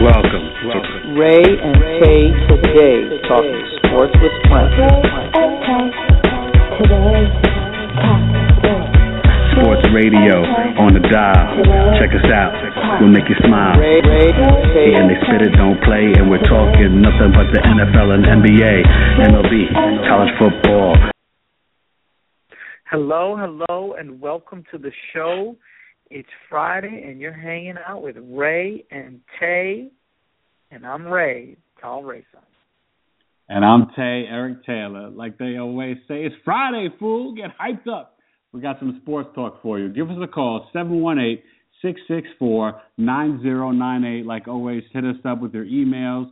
Welcome. Ray and Tay today, talking sports with friends. Sports radio on the dial. Check us out. We'll make you smile. And they spit it, don't play, and we're talking nothing but the NFL and NBA, MLB, college football. Hello, and welcome to the show. It's Friday, and you're hanging out with Ray and Tay, and I'm Ray, Tall Rayson. And I'm Tay, Eric Taylor. Like they always say, it's Friday, fool. Get hyped up. We got some sports talk for you. Give us a call, 718-664-9098. Like always, hit us up with your emails,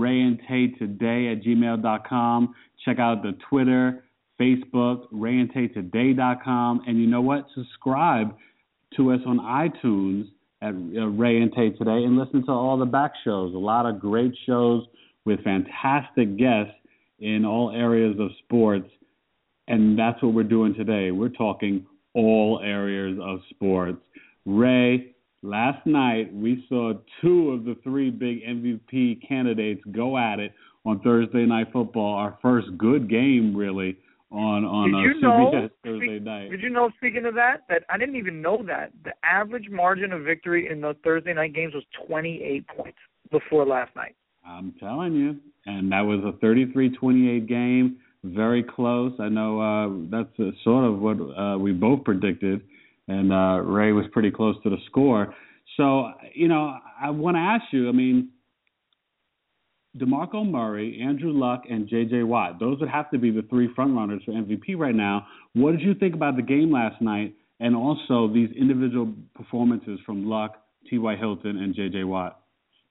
rayandtaytoday@gmail.com. Check out the Twitter, Facebook, rayandtaytoday.com. And you know what? Subscribe to us on iTunes at Ray and Tay Today and listen to all the back shows. A lot of great shows with fantastic guests in all areas of sports. And that's what we're doing today. We're talking all areas of sports. Ray, last night we saw two of the three big MVP candidates go at it on Thursday Night Football, our first good game, really, on CBS Thursday night. Did you know, speaking of that I didn't even know that the average margin of victory in those Thursday night games was 28 points before last night. I'm telling you. And that was a 33-28 game, very close. I know that's sort of what we both predicted, and Ray was pretty close to the score. So, I want to ask you, DeMarco Murray, Andrew Luck, and J.J. Watt. Those would have to be the three frontrunners for MVP right now. What did you think about the game last night and also these individual performances from Luck, T.Y. Hilton, and J.J. Watt?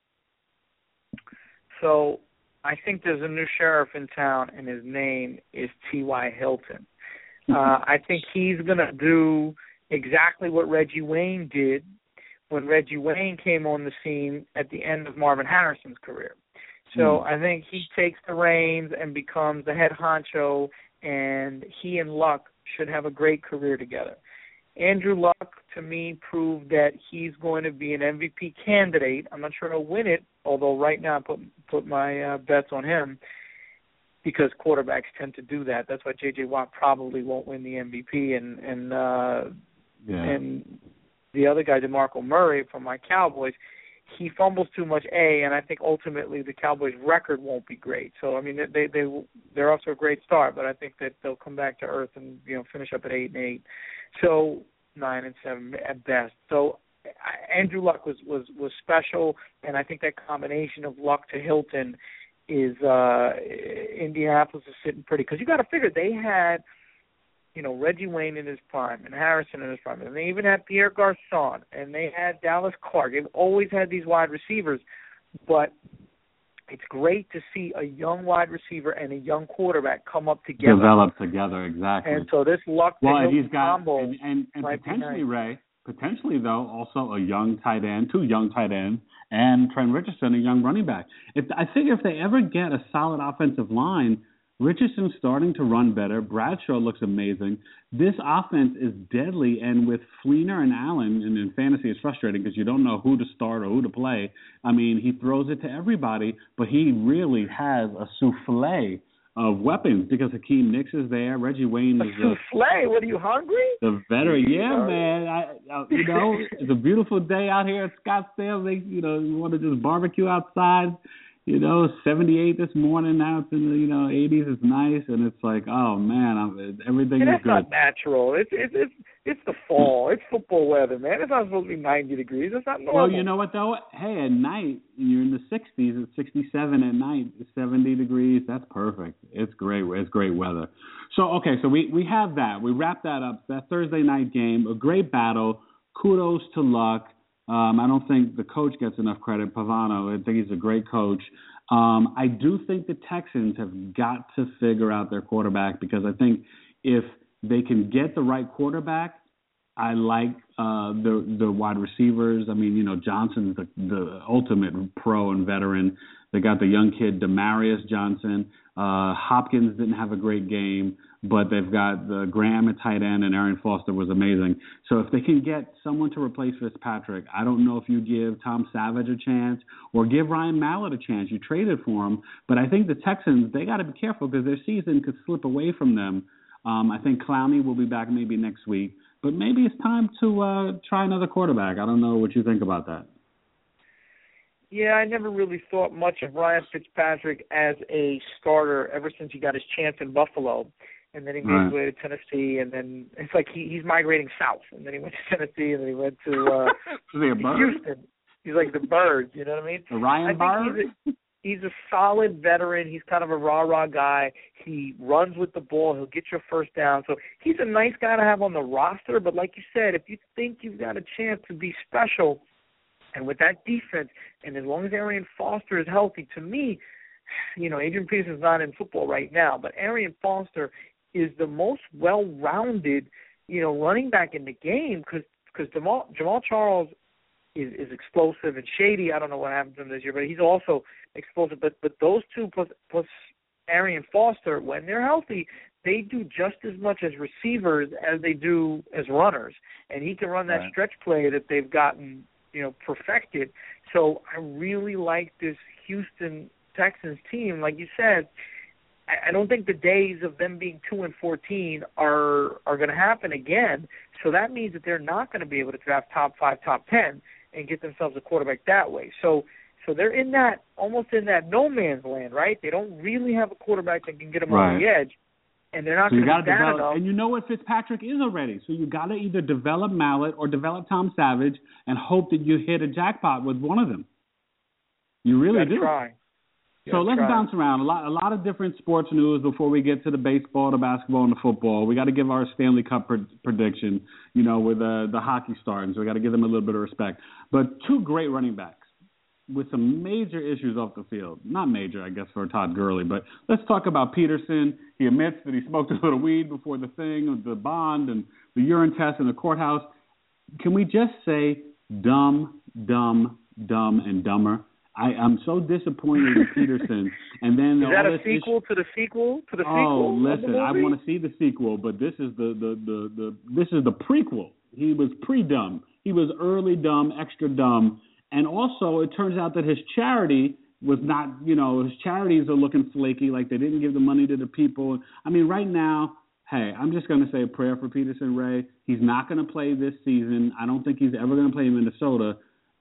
So I think there's a new sheriff in town, and his name is T.Y. Hilton. I think he's going to do exactly what Reggie Wayne did when Reggie Wayne came on the scene at the end of Marvin Harrison's career. So I think he takes the reins and becomes the head honcho, and he and Luck should have a great career together. Andrew Luck, to me, proved that he's going to be an MVP candidate. I'm not sure he'll win it, although right now I put my bets on him because quarterbacks tend to do that. That's why J.J. Watt probably won't win the MVP, and the other guy, DeMarco Murray from my Cowboys, he fumbles too much, and I think ultimately the Cowboys' record won't be great. So, they're off to a great start, but I think that they'll come back to earth and, finish up at 8-8. So 9-7 at best. So Andrew Luck was special, and I think that combination of Luck to Hilton is Indianapolis is sitting pretty. Because you got to figure they had Reggie Wayne in his prime and Harrison in his prime. And they even had Pierre Garçon and they had Dallas Clark. They've always had these wide receivers, but it's great to see a young wide receiver and a young quarterback come up together. Develop together, exactly. And so this Luck combo and potentially, Ray, though, also a young tight end, two young tight ends, and Trent Richardson, a young running back. I think if they ever get a solid offensive line, Richardson's starting to run better. Bradshaw looks amazing. This offense is deadly, and with Fleener and Allen, and in fantasy it's frustrating because you don't know who to start or who to play. He throws it to everybody, but he really has a souffle of weapons because Hakeem Nicks is there. Reggie Wayne is souffle. What are you, hungry? The veteran, man. It's a beautiful day out here at Scottsdale. You want to just barbecue outside. 78 this morning. Now it's in the 80s. It's nice, and it's like, oh man, everything is good. That's not natural. It's the fall. It's football weather, man. It's not supposed to be 90 degrees. It's not normal. Well, you know what though? Hey, at night you're in the 60s. It's 67 at night. It's 70 degrees. That's perfect. It's great. It's great weather. So we have that. We wrap that up. That Thursday night game, a great battle. Kudos to Luck. I don't think the coach gets enough credit, Pavano. I think he's a great coach. I do think the Texans have got to figure out their quarterback because I think if they can get the right quarterback, I like the wide receivers. Johnson's the ultimate pro and veteran. They got the young kid, Demarius Johnson. Hopkins didn't have a great game. but they've got the Graham at tight end, and Arian Foster was amazing. So if they can get someone to replace Fitzpatrick, I don't know if you give Tom Savage a chance or give Ryan Mallett a chance. You traded for him, but I think the Texans, they got to be careful because their season could slip away from them. I think Clowney will be back maybe next week, but maybe it's time to try another quarterback. I don't know what you think about that. Yeah, I never really thought much of Ryan Fitzpatrick as a starter ever since he got his chance in Buffalo. And then he made his way to Tennessee, and then it's like he's migrating south. And then he went to Tennessee, and then he went to Houston. He's like the Birds, you know what I mean? The Ryan Bird? He's a solid veteran. He's kind of a rah-rah guy. He runs with the ball. He'll get your first down. So he's a nice guy to have on the roster. But like you said, if you think you've got a chance to be special, and with that defense, and as long as Arian Foster is healthy, to me, you know, Adrian Peterson's not in football right now, but Arian Foster is the most well-rounded, you know, running back in the game because Jamal Charles is explosive and shady. I don't know what happened to him this year, but he's also explosive. But those two plus Arian Foster, when they're healthy, they do just as much as receivers as they do as runners. And he can run that stretch play that they've gotten, you know, perfected. So I really like this Houston Texans team. Like you said, I don't think the days of them being 2-14 are going to happen again. So that means that they're not going to be able to draft top 5, top 10 and get themselves a quarterback that way. So they're in that, almost in that no man's land, right? They don't really have a quarterback that can get them on the edge, and they're not going to be bad enough. And you know what Fitzpatrick is already. So you got to either develop Mallett or develop Tom Savage and hope that you hit a jackpot with one of them. You really do. Try. So let's bounce around. A lot of different sports news before we get to the baseball, the basketball, and the football. We got to give our Stanley Cup prediction, you know, with the hockey stars. So we got to give them a little bit of respect. But two great running backs with some major issues off the field. Not major, I guess, for Todd Gurley. But let's talk about Peterson. He admits that he smoked a little weed before the thing, with the bond and the urine test in the courthouse. Can we just say dumb, dumb, dumb, and dumber? I'm so disappointed in Peterson. And then is that a sequel to the sequel to the sequel? Oh, listen, I want to see the sequel, but this is this is the prequel. He was pre-dumb. He was early dumb, extra dumb. And also, it turns out that his charity was not, you know, his charities are looking flaky, like they didn't give the money to the people. I mean, right now, hey, I'm just going to say a prayer for Peterson, Ray. He's not going to play this season. I don't think he's ever going to play in Minnesota.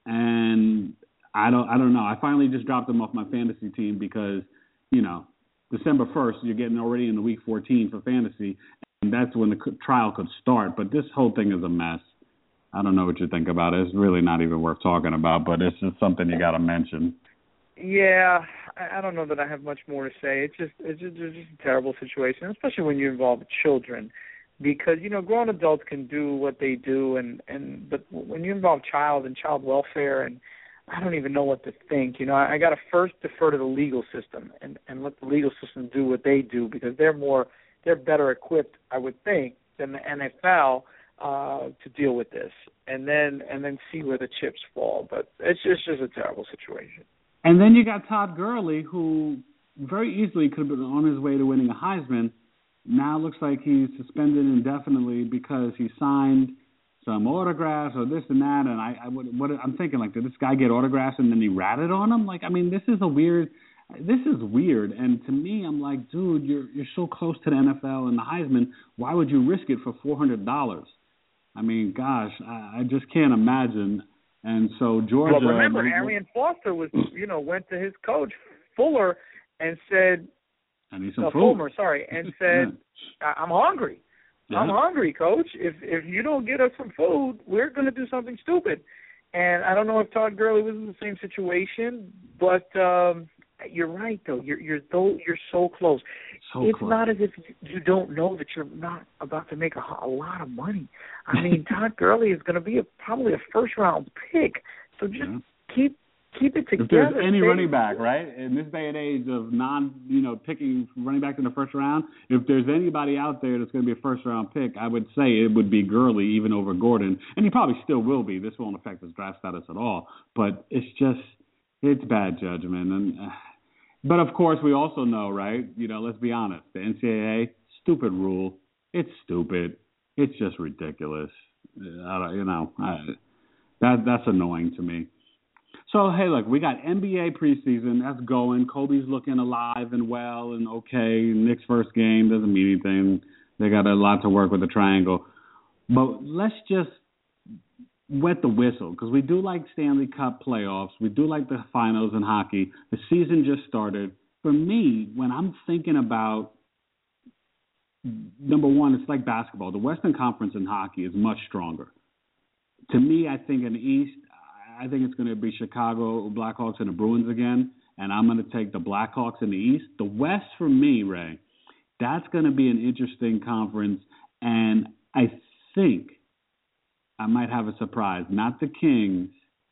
And I don't know. I finally just dropped him off my fantasy team because, you know, December 1st, you're getting already into week 14 for fantasy, and that's when the trial could start. But this whole thing is a mess. I don't know what you think about it. It's really not even worth talking about, but it's just something you got to mention. Yeah, I don't know that I have much more to say. It's just a terrible situation, especially when you involve children, because, you know, grown adults can do what they do, but when you involve child and child welfare, and I don't even know what to think. You know, I got to first defer to the legal system and let the legal system do what they do, because they're better equipped, I would think, than the NFL to deal with this, and then see where the chips fall. But it's just a terrible situation. And then you got Todd Gurley, who very easily could have been on his way to winning a Heisman. Now it looks like he's suspended indefinitely because he signed some autographs or this and that. And I'm thinking, like, did this guy get autographs and then he ratted on them? Like, I mean, this is weird. And to me, I'm like, dude, you're so close to the NFL and the Heisman. Why would you risk it for $400? I mean, gosh, I just can't imagine. And so Georgia. Well, remember, Arian Foster went to his coach Fuller and said, "I need some food." Fulmer, and said, "I'm hungry. Yeah. I'm hungry, Coach. If you don't get us some food, we're going to do something stupid." And I don't know if Todd Gurley was in the same situation, but you're right, though. You're so close. It's not as if you don't know that you're not about to make a lot of money. I mean, Todd Gurley is going to be probably a first-round pick. So just keep it together. If there's any running back, right, in this day and age of picking running back in the first round, if there's anybody out there that's going to be a first-round pick, I would say it would be Gurley, even over Gordon. And he probably still will be. This won't affect his draft status at all. But it's bad judgment. But, of course, we also know, right, let's be honest, the NCAA stupid rule. It's stupid. It's just ridiculous. That's annoying to me. So, hey, look, we got NBA preseason. That's going. Kobe's looking alive and well and okay. Knicks' first game doesn't mean anything. They got a lot to work with the triangle. But let's just wet the whistle, because we do like Stanley Cup playoffs. We do like the finals in hockey. The season just started. For me, when I'm thinking about, number one, it's like basketball. The Western Conference in hockey is much stronger. To me, I think in the East, I think it's going to be Chicago Blackhawks and the Bruins again, and I'm going to take the Blackhawks in the East. The West, for me, Ray, that's going to be an interesting conference, and I think I might have a surprise. Not the Kings,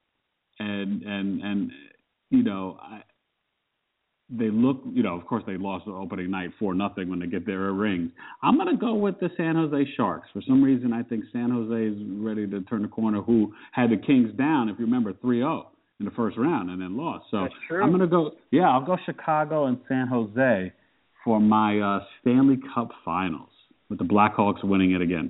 and they look, of course they lost the opening night 4-0 when they get their rings. I'm going to go with the San Jose Sharks. For some reason, I think San Jose is ready to turn the corner, who had the Kings down, if you remember, 3-0 in the first round and then lost. So that's true. I'm going to go, I'll go Chicago and San Jose for my Stanley Cup Finals, with the Blackhawks winning it again.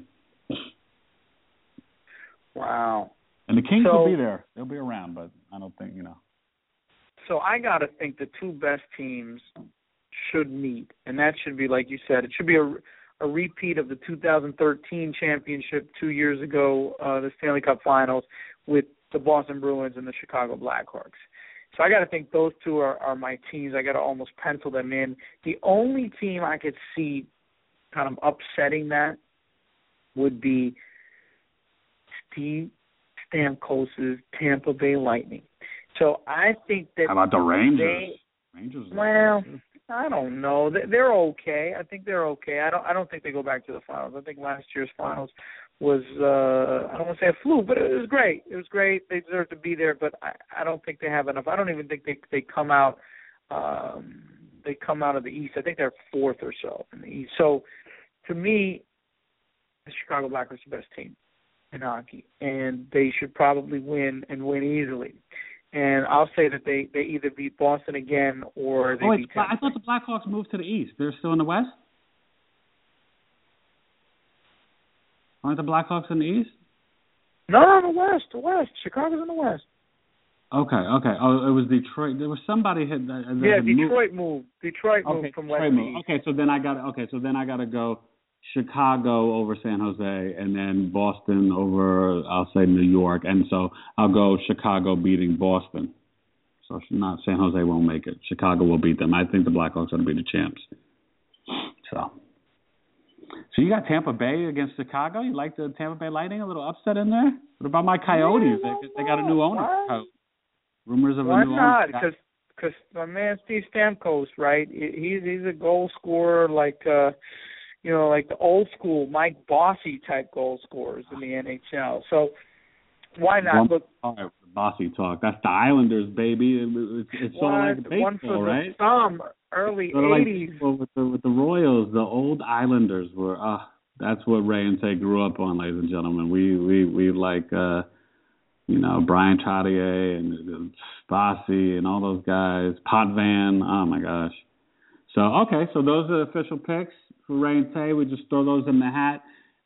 Wow. And the Kings will be there. They'll be around, but I don't think, So I got to think the two best teams should meet, and that should be, like you said, it should be a repeat of the 2013 championship 2 years ago, the Stanley Cup Finals, with the Boston Bruins and the Chicago Blackhawks. So I got to think those two are my teams. I got to almost pencil them in. The only team I could see kind of upsetting that would be Steve Stamkos' Tampa Bay Lightning. So I think that... How about the Rangers? Well, I don't know. They're okay. I think they're okay. I don't think they go back to the finals. I think last year's finals was, I don't want to say a fluke, but it was great. It was great. They deserve to be there, but I don't think they have enough. I don't even think they come out of the East. I think they're fourth or so in the East. So to me, the Chicago Blackhawks are the best team in hockey, and they should probably win and win easily. And I'll say that they either beat Boston again or they beat Tampa. I thought the Blackhawks moved to the East. They're still in the West? Aren't the Blackhawks in the East? No, the West. Chicago's in the West. Okay. Oh, it was Detroit. There was somebody had. Detroit moved. Detroit moved from West to East. Okay, so then I got to go Chicago over San Jose, and then Boston over, I'll say, New York. And so I'll go Chicago beating Boston. So not San Jose won't make it. Chicago will beat them. I think the Blackhawks are going to be the champs. So you got Tampa Bay against Chicago? You like the Tampa Bay Lightning? A little upset in there? What about my Coyotes? They got a new owner. Rumors of a new owner. Why not? Because my man Steve Stamkos, right? He's a goal scorer like like the old school Mike Bossy type goal scorers in the NHL. So why not? Look, Bossy talk. That's the Islanders, baby. It's sort of like baseball, right? Some early sort 80s. Like with the Royals, the old Islanders were. That's what Ray and Tay grew up on, ladies and gentlemen. We like Brian Trottier and Bossy and all those guys. Potvin. Oh my gosh. So those are the official picks for Ray and Tay. We just throw those in the hat.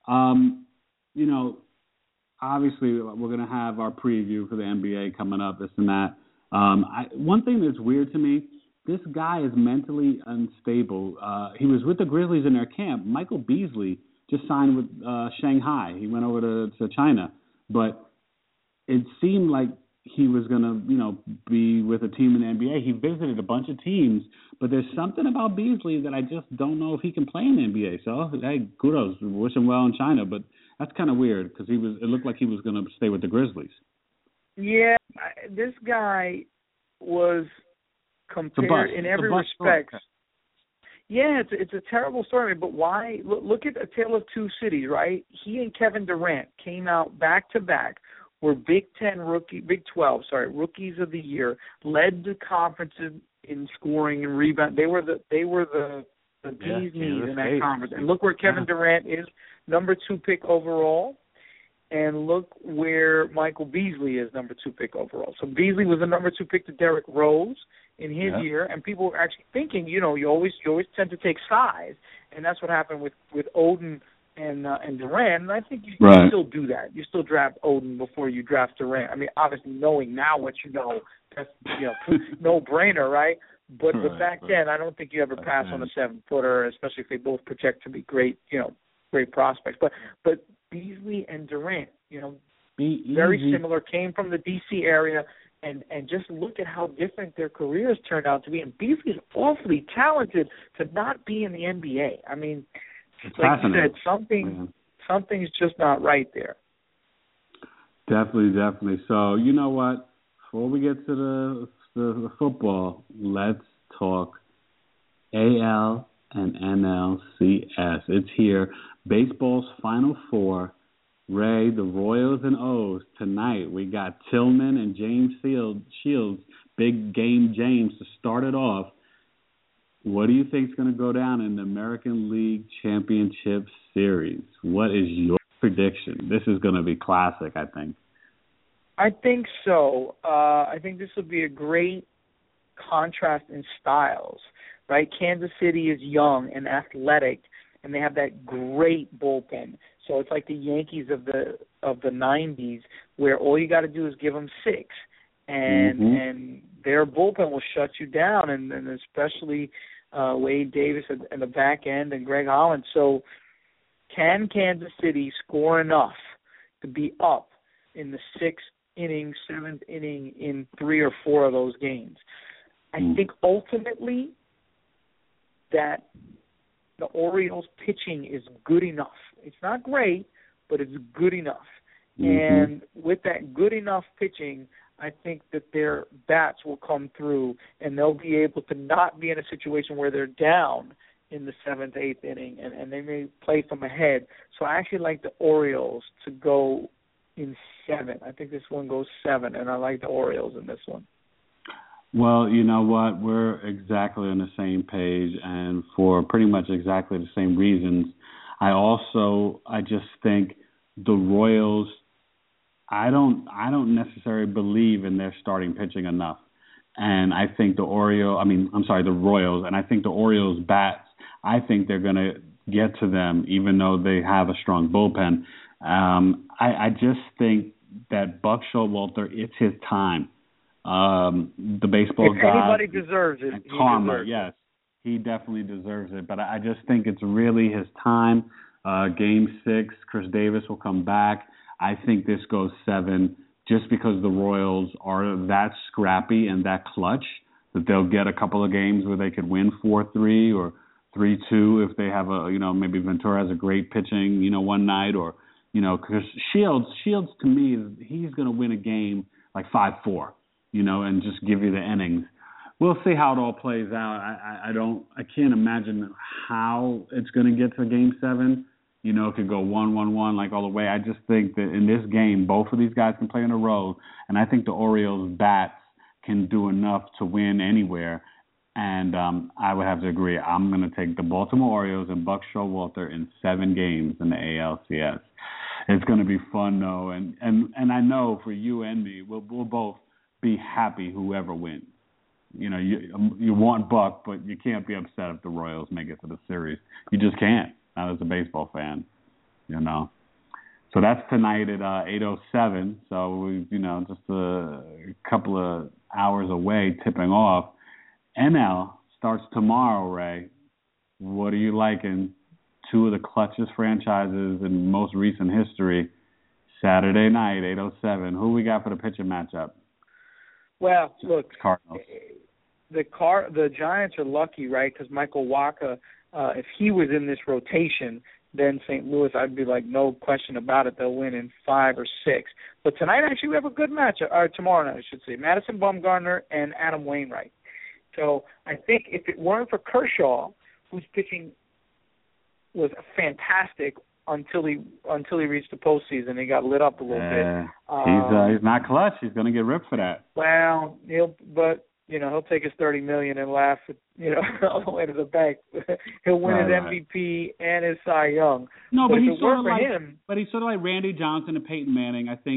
Obviously we're going to have our preview for the NBA coming up, this and that. One thing that's weird to me, this guy is mentally unstable. He was with the Grizzlies in their camp. Michael Beasley just signed with Shanghai. He went over to China. But it seemed like he was going to, be with a team in the NBA. He visited a bunch of teams, but there's something about Beasley that I just don't know if he can play in the NBA. So, hey, kudos. Wish him well in China, but that's kind of weird because it looked like he was going to stay with the Grizzlies. Yeah, this guy was compared in every respect. Yeah, it's a terrible story, but why? Look at A Tale of Two Cities, right? He and Kevin Durant came out back-to-back, were Big 12 rookies of the year, led the conference in scoring and rebound. They were the bee's knees in that conference. And look where Kevin Durant is, number 2 pick overall, and look where Michael Beasley is, number 2 pick overall. So Beasley was the number 2 pick to Derrick Rose, in his year, and people were actually thinking, you always tend to take size, and that's what happened with Oden and Durant. And I think you still do that. You still draft Oden before you draft Durant. I mean, obviously knowing now what you know, that's no brainer, right? But back then, I don't think you ever pass on a 7-footer, especially if they both project to be great prospects. But Beasley and Durant, very similar, came from the D.C. area, and just look at how different their careers turned out to be. And Beasley is awfully talented to not be in the NBA. I mean, it's like you said, something's just not right there. Definitely. So you know what? Before we get to the football, let's talk AL and NLCS. It's here. Baseball's Final Four. Ray, the Royals and O's. Tonight we got Tillman and James Shields, big game James, to start it off. What do you think is going to go down in the American League Championship Series? What is your prediction? This is going to be classic, I think. I think so. I think this will be a great contrast in styles, right? Kansas City is young and athletic, and they have that great bullpen. So it's like the Yankees of the 90s, where all you got to do is give them 6, and their bullpen will shut you down, and especially Wade Davis at the back end and Greg Holland. So can Kansas City score enough to be up in the 6th inning, 7th inning in 3 or 4 of those games? I think ultimately that the Orioles pitching is good enough. It's not great, but it's good enough. And with that good enough pitching, I think that their bats will come through, and they'll be able to not be in a situation where they're down in the 7th, 8th inning, and they may play from ahead. So I actually like the Orioles to go in 7. I think this one goes 7, and I like the Orioles in this one. Well, you know what? We're exactly on the same page, and for pretty much exactly the same reasons. I just think the Royals, I don't necessarily believe in their starting pitching enough. And I think the Royals, and I think the Orioles bats, I think they're going to get to them even though they have a strong bullpen. I just think that Buck Showalter, it's his time. The baseball if god. Anybody deserves it. Karma, yes. He definitely deserves it. But I just think it's really his time. Game 6, Chris Davis will come back. I think this goes 7 just because the Royals are that scrappy and that clutch that they'll get a couple of games where they could win 4-3 or 3-2 if they have maybe Ventura has a great pitching, one night, or, because Shields to me, he's going to win a game like 5-4, and just give you the innings. We'll see how it all plays out. I can't imagine how it's going to get to Game 7. It could go 1-1-1 like all the way. I just think that in this game, both of these guys can play in a row, and I think the Orioles bats can do enough to win anywhere. And I would have to agree. I'm going to take the Baltimore Orioles and Buck Showalter in 7 games in the ALCS. It's going to be fun though, and I know for you and me, we'll both be happy whoever wins. You want Buck, but you can't be upset if the Royals make it to the series. You just can't, not as a baseball fan, So that's tonight at 8:07. So we, just a couple of hours away, tipping off. NL starts tomorrow, Ray. What are you liking? 2 of the clutchest franchises in most recent history. Saturday night, 8:07. Who we got for the pitching matchup? Well, look, Cardinals. The Giants are lucky, right? Because Michael Wacha, if he was in this rotation, then St. Louis, I'd be like, no question about it, they'll win in 5 or 6. But tonight, actually, we have a good matchup. Or tomorrow night, I should say. Madison Bumgarner and Adam Wainwright. So I think if it weren't for Kershaw, whose pitching was fantastic until he reached the postseason, he got lit up a little bit. He's not clutch. He's going to get ripped for that. Well, he'll take his $30 million and laugh, all the way to the bank. He'll win his MVP and his Cy Young. No, but he's sort of like Randy Johnson and Peyton Manning. I think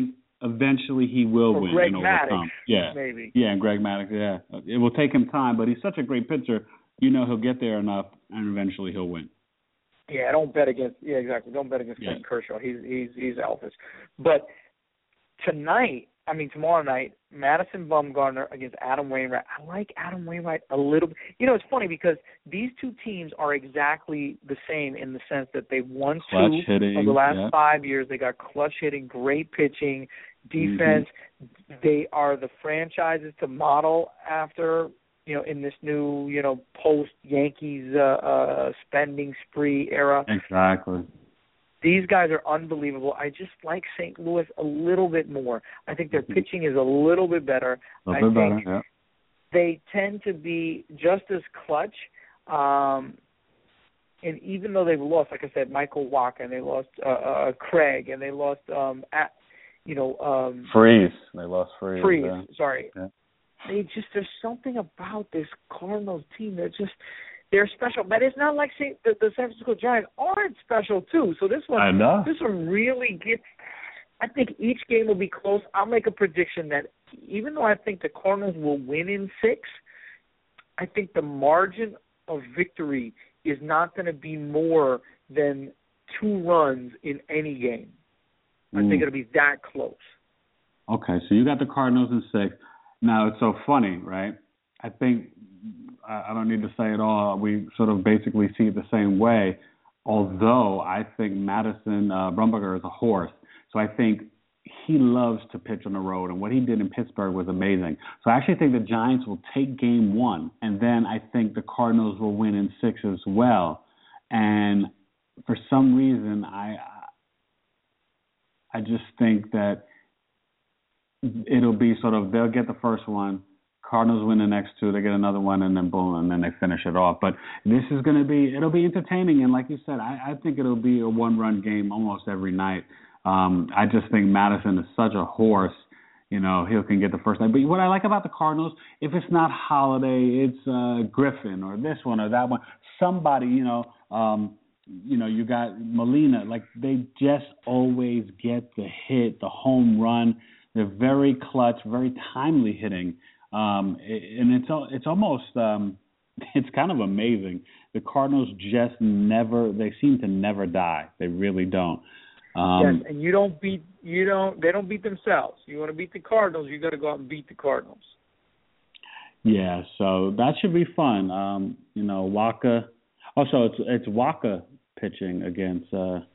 eventually he will win Greg and overcome. Maddux, maybe. Yeah, and Greg Maddux, yeah. It will take him time, but he's such a great pitcher. He'll get there enough, and eventually he'll win. Yeah, don't bet against. Yeah, exactly. Don't bet against Clayton Kershaw. He's Elvis. But tomorrow night, Madison Bumgarner against Adam Wainwright. I like Adam Wainwright a little bit. It's funny because these two teams are exactly the same in the sense that they've won clutch 2 hitting, of the last 5 years. They got clutch hitting, great pitching, defense. Mm-hmm. They are the franchises to model after, in this new, post-Yankees spending spree era. Exactly. These guys are unbelievable. I just like St. Louis a little bit more. I think their pitching is a little bit better. I think they tend to be just as clutch. And even though they've lost, like I said, Michael Wacha, and they lost Craig, and they lost Freese. They lost Freese. Freese, yeah. Sorry. Yeah. There's something about this Cardinals team that they're special, but it's not like the San Francisco Giants aren't special too. So this one really gets. I think each game will be close. I'll make a prediction that even though I think the Cardinals will win in 6, I think the margin of victory is not going to be more than 2 runs in any game. I think it'll be that close. Okay, so you got the Cardinals in 6. Now it's so funny, right? I think. I don't need to say it all. We sort of basically see it the same way, although I think Madison Bumgarner is a horse. So I think he loves to pitch on the road, and what he did in Pittsburgh was amazing. So I actually think the Giants will take game 1, and then I think the Cardinals will win in 6 as well. And for some reason, I just think that it'll be sort of they'll get the first one, Cardinals win the next 2, they get another one, and then boom, and then they finish it off. But this is it'll be entertaining, and like you said, I think it'll be a 1-run game almost every night. I just think Madison is such a horse, he can get the first night. But what I like about the Cardinals, if it's not Holiday, it's Griffin or this one or that one, somebody, you got Molina, like they just always get the hit, the home run. They're very clutch, very timely hitting. And it's almost it's kind of amazing. The Cardinals just they seem to never die. They really don't. Yes, and they don't beat themselves. You want to beat the Cardinals, you got to go out and beat the Cardinals. Yeah, so that should be fun. Wacha. Also, it's Wacha pitching against.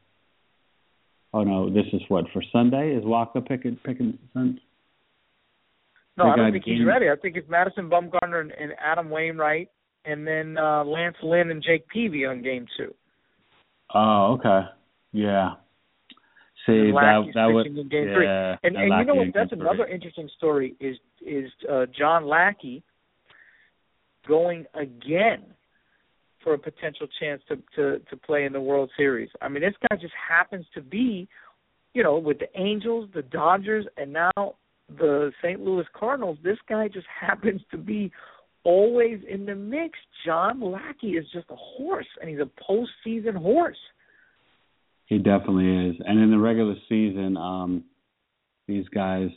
This is what for Sunday? Is Wacha picking Sunday? No, I don't think he's ready. I think it's Madison Bumgarner and Adam Wainwright, and then Lance Lynn and Jake Peavy on game 2. Oh, okay. Yeah. See, that would in game 3. And you know what? That's another interesting story. Is John Lackey going again for a potential chance to play in the World Series? I mean, this guy just happens to be, with the Angels, the Dodgers, and now the St. Louis Cardinals. This guy just happens to be always in the mix. John Lackey is just a horse, and he's a postseason horse. He definitely is. And in the regular season, these guys,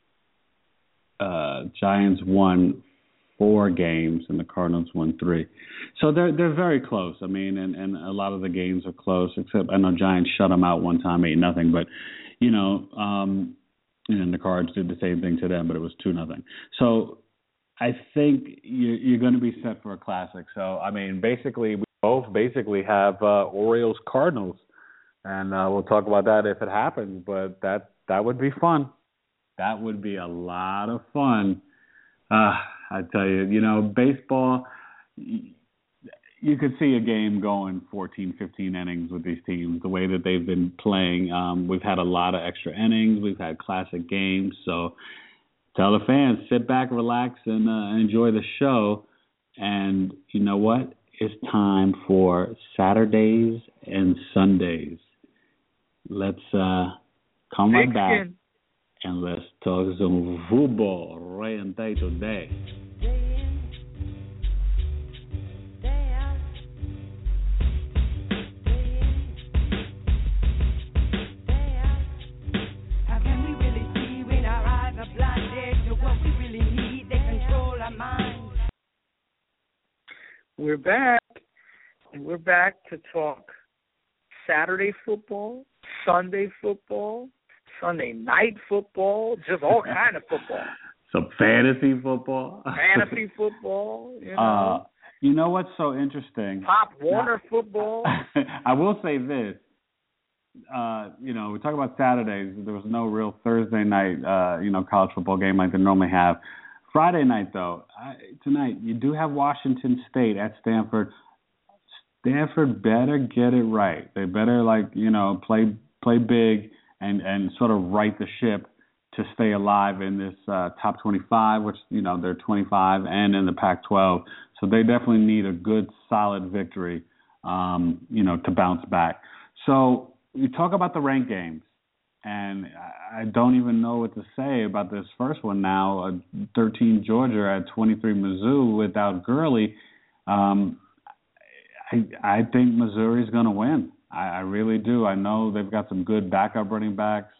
Giants won 4 games and the Cardinals won 3. So they're very close. I mean, and a lot of the games are close, except I know Giants shut them out one time, 8-0. But, and the Cards did the same thing to them, but it was 2-0. So I think you're going to be set for a classic. So, I mean, basically, we both have Orioles-Cardinals. And we'll talk about that if it happens, but that would be fun. That would be a lot of fun. I tell you, baseball, you could see a game going 14, 15 innings with these teams, the way that they've been playing. We've had a lot of extra innings. We've had classic games. So tell the fans, sit back, relax, and enjoy the show. And you know what? It's time for Saturdays and Sundays. Let's come right back and let's talk some football right today. How can we really see We're back, and we're back to talk Saturday football, Sunday night football, just all kind of football. Some fantasy football. You know what's so interesting? Pop Warner football. I will say this. We talk about Saturdays. There was no real Thursday night, college football game like they normally have. Friday night, though, tonight, you do have Washington State at Stanford. Stanford better get it right. They better, play big and sort of right the ship to stay alive in this top 25, which, they're 25, and in the Pac-12. So they definitely need a good, solid victory, to bounce back. So you talk about the ranked games, and I don't even know what to say about this first one now. 13 Georgia at 23 Mizzou without Gurley. I think Missouri's going to win. I really do. I know they've got some good backup running backs.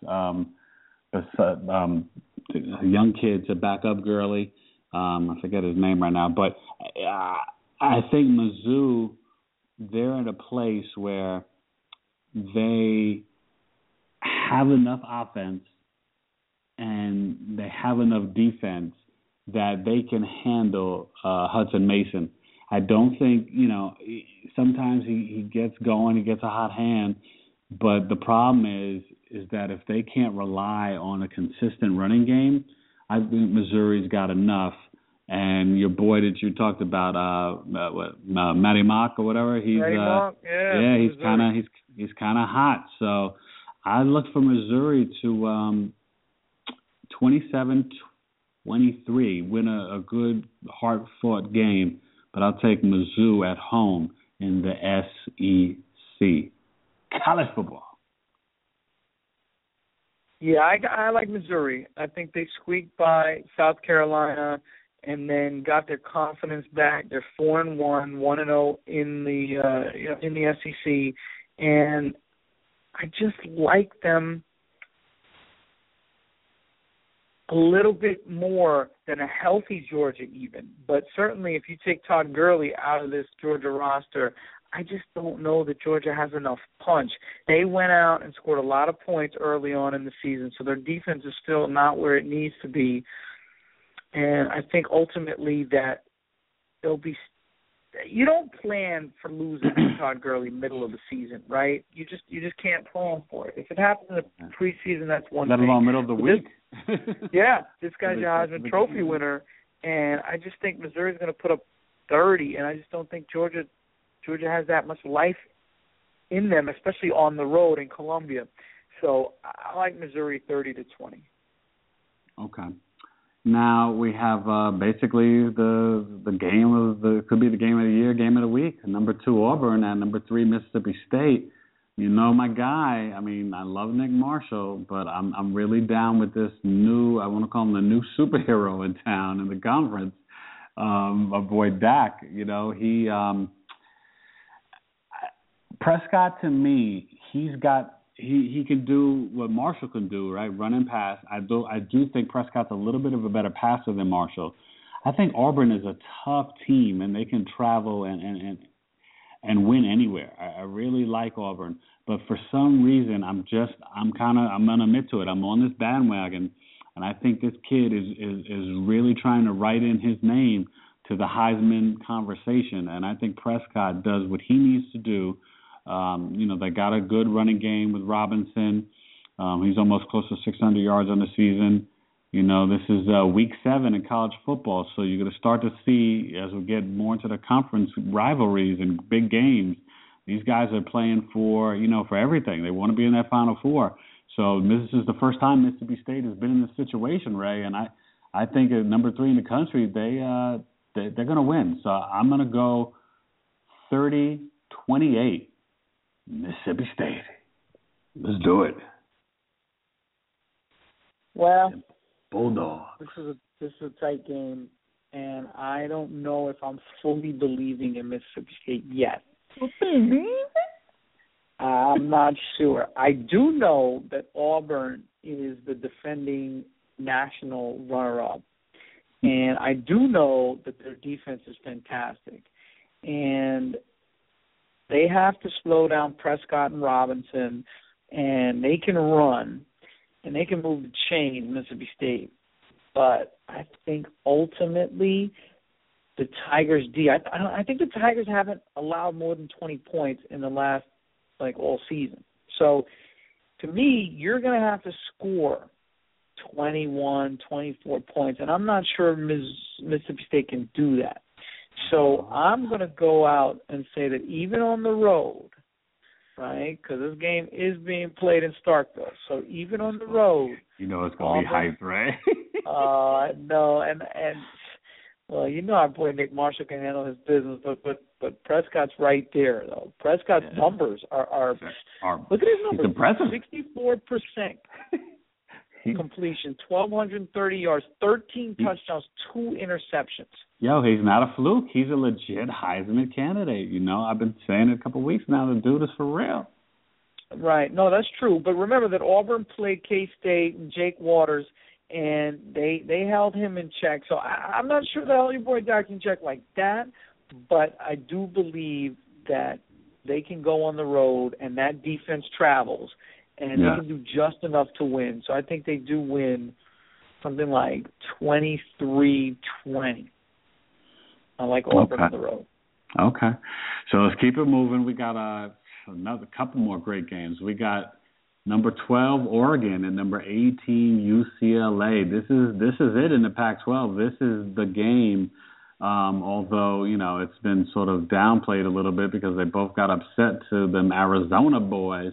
Young kids to back up Gurley. I forget his name right now. But I think Mizzou, they're in a place where they have enough offense and they have enough defense that they can handle Hudson Mason. I don't think, sometimes he gets going, he gets a hot hand, but the problem is that if they can't rely on a consistent running game, I think Missouri's got enough. And your boy that you talked about, Matty Mock or whatever, he's kind of hot. So I look for Missouri to 27-23, win a good, hard-fought game. But I'll take Mizzou at home in the SEC. College football. Yeah, I like Missouri. I think they squeaked by South Carolina and then got their confidence back. They're 4-1, 1-0 in the SEC, and I just like them a little bit more than a healthy Georgia even. But certainly if you take Todd Gurley out of this Georgia roster, I just don't know that Georgia has enough punch. They went out and scored a lot of points early on in the season, so their defense is still not where it needs to be. And I think ultimately that they'll be – you don't plan for losing to Todd Gurley middle of the season, right? You just can't plan for it. If it happens in the preseason, that's one thing. Let alone middle of the week. This guy's a Heisman Trophy winner, and I just think Missouri's going to put up 30, and I just don't think Georgia has that much life in them, especially on the road in Columbia. So I like Missouri 30-20. Okay. Now we have basically the game of could be the game of the year, game of the week. Number 2 Auburn and number 3 Mississippi State. You know my guy. I mean, I love Nick Marshall, but I'm really down with this new. I want to call him the new superhero in town in the conference. My boy Dak. He Prescott to me. He's got. He can do what Marshall can do, right? Run and pass. I do think Prescott's a little bit of a better passer than Marshall. I think Auburn is a tough team, and they can travel and win anywhere. I really like Auburn, but for some reason, I'm gonna admit to it. I'm on this bandwagon, and I think this kid is really trying to write in his name to the Heisman conversation, and I think Prescott does what he needs to do. They got a good running game with Robinson. He's almost close to 600 yards on the season. This is week 7 in college football, so you're going to start to see, as we get more into the conference rivalries and big games, these guys are playing for everything. They want to be in that Final Four. So this is the first time Mississippi State has been in this situation, Ray, and I think at number 3 in the country, they're going to win. So I'm going to go 30-28. Mississippi State. Let's do it. Well, Bulldogs. This is a tight game, and I don't know if I'm fully believing in Mississippi State yet. I'm not sure. I do know that Auburn is the defending national runner-up, and I do know that their defense is fantastic. and they have to slow down Prescott and Robinson, and they can run, and they can move the chain, Mississippi State. But I think ultimately the Tigers I think the Tigers haven't allowed more than 20 points in the last, all season. So to me, you're going to have to score 21, 24 points, and I'm not sure Mississippi State can do that. So I'm going to go out and say that even on the road, right, because this game is being played in Starkville, so even on the road. You know it's going to be hyped, right? No, and well, our boy Nick Marshall can handle his business, but Prescott's right there, though. Prescott's numbers are look at his numbers. It's impressive. 64% completion, 1,230 yards, 13 touchdowns, 2 interceptions. Yo, he's not a fluke. He's a legit Heisman candidate. I've been saying it a couple of weeks now. The dude is for real. Right. No, that's true. But remember that Auburn played K-State and Jake Waters, and they held him in check. So I'm not sure they held your boy Dak in check like that, but I do believe that they can go on the road, and that defense travels, and they can do just enough to win. So I think they do win something like 23-20. I like Auburn on the road. Okay. So let's keep it moving. We got another couple more great games. We got number 12 Oregon and number 18 UCLA. This is it in the Pac-12. This is the game. Although it's been sort of downplayed a little bit because they both got upset to them Arizona boys.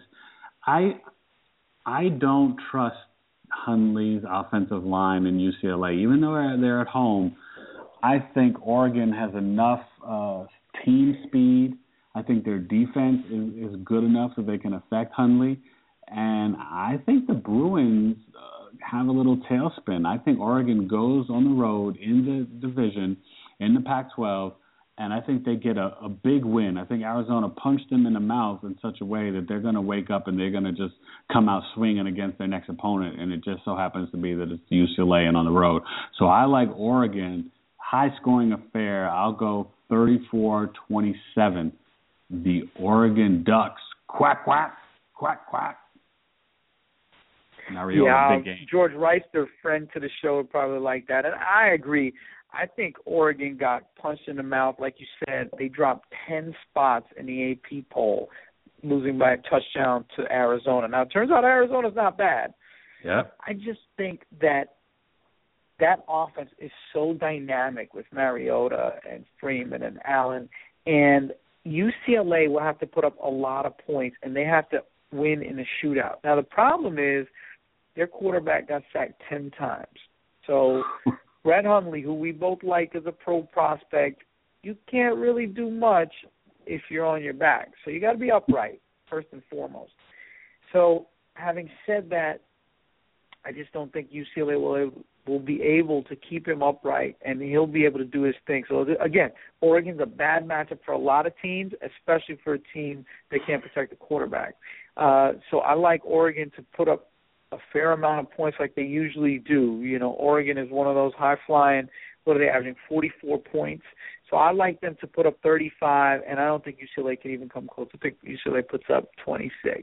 I don't trust Hundley's offensive line in UCLA, even though they're at home. I think Oregon has enough team speed. I think their defense is good enough that they can affect Hundley. And I think the Bruins have a little tailspin. I think Oregon goes on the road in the division, in the Pac-12, and I think they get a big win. I think Arizona punched them in the mouth in such a way that they're going to wake up and they're going to just come out swinging against their next opponent, and it just so happens to be that it's UCLA and on the road. So I like Oregon. High-scoring affair. I'll go 34-27. The Oregon Ducks. Quack, quack, quack, quack. Big game. George Rice, their friend to the show, would probably like that. And I agree. I think Oregon got punched in the mouth. Like you said, they dropped 10 spots in the AP poll, losing by a touchdown to Arizona. Now, it turns out Arizona's not bad. Yeah. I just think that offense is so dynamic with Mariota and Freeman and Allen, and UCLA will have to put up a lot of points, and they have to win in a shootout. Now, the problem is their quarterback got sacked 10 times. So Brett Hundley, who we both like as a pro prospect, you can't really do much if you're on your back. So you got to be upright, first and foremost. So having said that, I just don't think UCLA will be able to keep him upright, and he'll be able to do his thing. So, again, Oregon's a bad matchup for a lot of teams, especially for a team that can't protect the quarterback. So I like Oregon to put up a fair amount of points like they usually do. Oregon is one of those high-flying, what are they averaging, 44 points. So I like them to put up 35, and I don't think UCLA can even come close. I think UCLA puts up 26.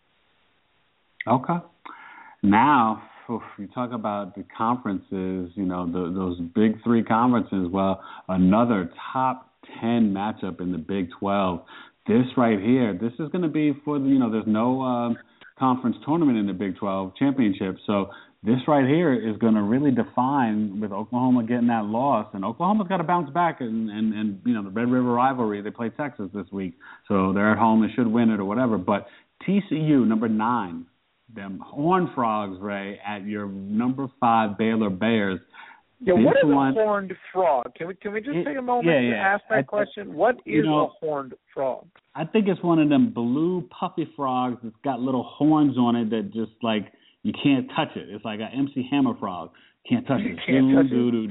Okay. Now, you talk about the conferences, those big three conferences. Well, another top 10 matchup in the Big 12. This right here, this is going to be for there's no conference tournament in the Big 12 championship. So this right here is going to really define, with Oklahoma getting that loss. And Oklahoma's got to bounce back. And the Red River rivalry, they play Texas this week. So they're at home. They should win it or whatever. But TCU, number 9. Them Horned Frogs, Ray, at your number 5 Baylor Bears. Yeah, what is a horned frog? Can we just take a moment to ask that question? What is a horned frog? I think it's one of them blue puffy frogs that's got little horns on it that just you can't touch it. It's like an MC Hammer frog. Can't touch it. You know